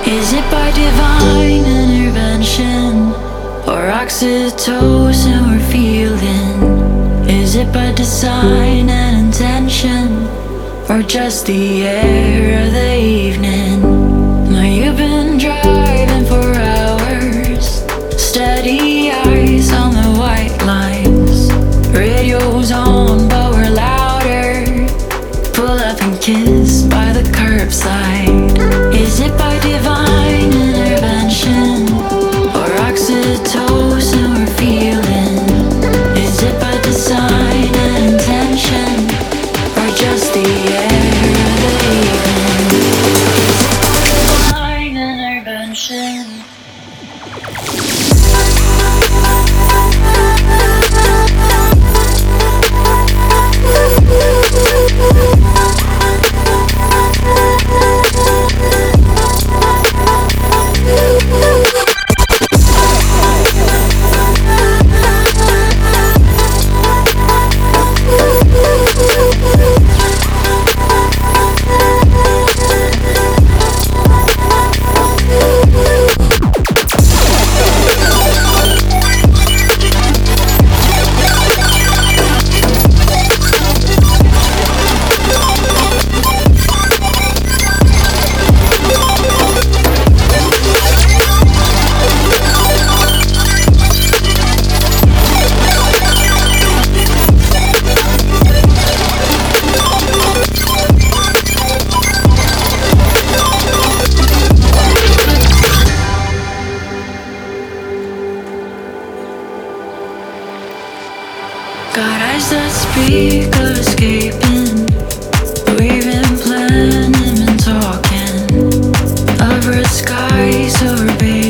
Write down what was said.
Is it by divine intervention or oxytocin we're feeling? Is it by design and intention or just the air of the evening? Now you've been driving for hours, steady eyes on the white lines. Radio's on but we're louder, pull up and kiss by the curbside. Is it by divine intervention or oxytocin we're feeling? Is it by design and intention or just the air of the evening? Is it by divine intervention? Got eyes that speak of escaping. We've been planning and talking of red skies over baby.